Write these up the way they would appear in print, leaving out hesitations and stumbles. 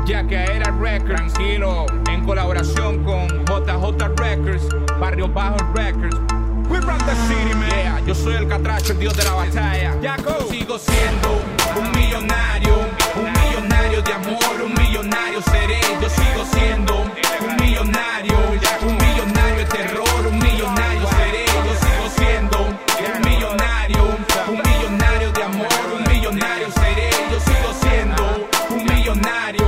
Yacaera Records, tranquilo, en colaboración con JJ Records, Barrio Bajo Records. We run the city, man. Yeah, yo soy el catracho, el dios de la batalla. Yo sigo siendo un millonario de amor, un millonario seré. Yo sigo siendo un millonario de terror, un millonario seré. Yo sigo siendo un millonario de amor, un millonario seré. Yo sigo siendo un millonario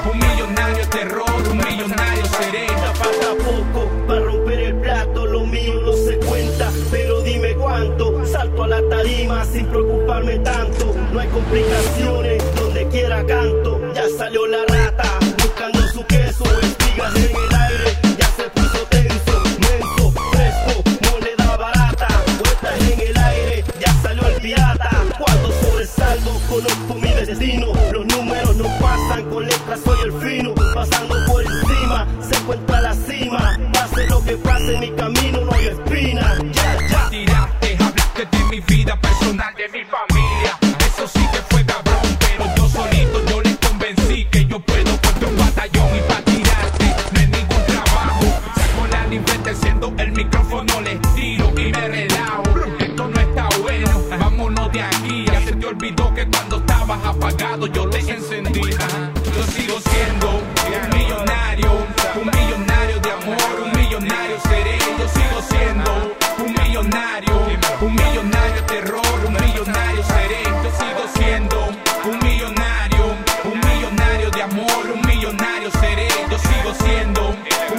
de terror, un millonario seré. Ya falta poco para romper el plato, lo mío no se cuenta, pero dime cuánto. Salto a la tarima sin preocuparme tanto, no hay complicaciones, donde quiera canto. Ya salió la rata, buscando su queso, espigas en el aire, ya se puso tenso, menso, fresco, moneda barata, vueltas en el aire, ya salió el pirata. Cuando sobresalgo, conozco mi destino, los números no pasan, con letras soy el fino, pasando por encima, se encuentra la cima, pase lo que pase, mi camino no hay espina. Ya. Tiraste, hablaste de mi vida personal, de mi familia, eso sí que fue cabrón, pero yo solito, yo les convencí que yo puedo contra un batallón. Y pa' tirarte no es ningún trabajo, saco la libreta, enciendo el micrófono, les tiro y me relajo. Esto no está bueno, vámonos de aquí. Ya se te olvidó que cuando estabas apagado yo te encendí. Yo sigo siendo un millonario de amor, un millonario seré. Yo sigo siendo un millonario de terror, un millonario seré. Yo sigo siendo un millonario de amor, un millonario seré. Yo sigo siendo un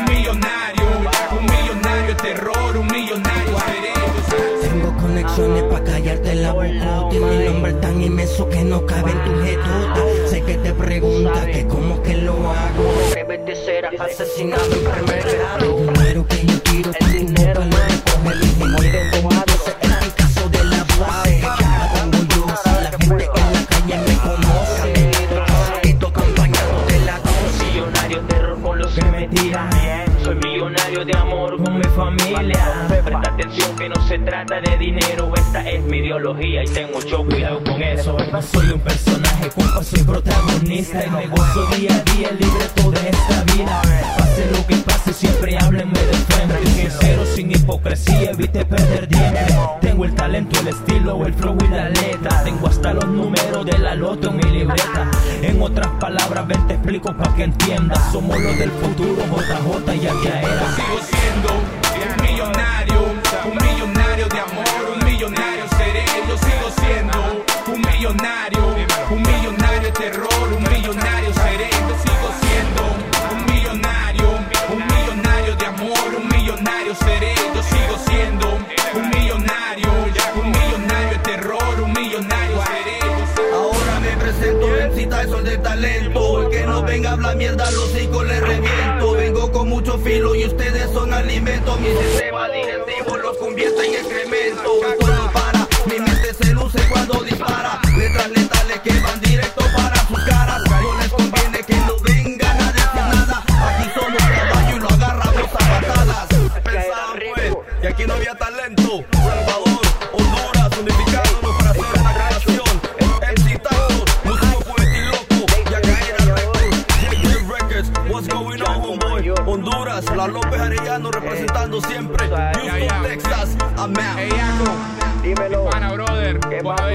millonario de terror, un millonario seré. Tengo conexiones pa' callarte la boca. Tiene un nombre tan inmenso que no cabe en tu jetota. Sé que te preguntas que cómo que lo hago. Debes de ser asesinado en primer grado. El dinero que yo tiro, el dinero lo recoge el ingeniero. Entonces en el caso de la base, pongo yo, si la gente en la calle me conoce. Esto acompañado de la dosis. Millonario de terror con los que me tiran. Soy millonario de amor con mi familia. Presta atención que no se trata de dinero. Esta es mi ideología y tengo mucho cuidado con eso. No soy un personaje, compa, soy protagonista. Y me gozo día a día el libreto de esta vida. Pase lo que pase, siempre háblenme de frente. Sincero, sin hipocresía, evite perder dientes. Tengo el talento, el estilo, el flow y la letra. Tengo hasta los números de la loto en mi libreta. En otras palabras, ven te explico pa' que entiendas. Somos los del futuro, JJ y Yacaera. Sigo siendo un millonario de amor, un millonario seré. Yo sigo siendo un millonario de terror, un millonario seré. Yo sigo siendo un millonario de amor, un millonario seré. Yo sigo siendo un millonario de terror, un millonario seré. Ahora me presento en cita, soy de talento. El que no venga a hablar mierda, los hijos le reviento. Vengo con mucho filo y ustedes son alimento. Mi sistema digestivo los convierte en excremento. Todo para, mi mente se luce cuando dispara. Letras letales que van directo para sus caras. No les conviene que no vengan a decir nada. Aquí somos caballo y lo agarramos a patadas. Pensaban pues que aquí no había talento. Salvador, Honduras, unificándonos para hacer una creación. Excitando, músico, poeta y loco. Yacaera Records, what's going on, homeboy? Honduras, la López Arellano representando siempre. Houston, Texas, I'm out. Hey, Yaco, Dímelo. pana, brother. ¿Qué Voy a pasa?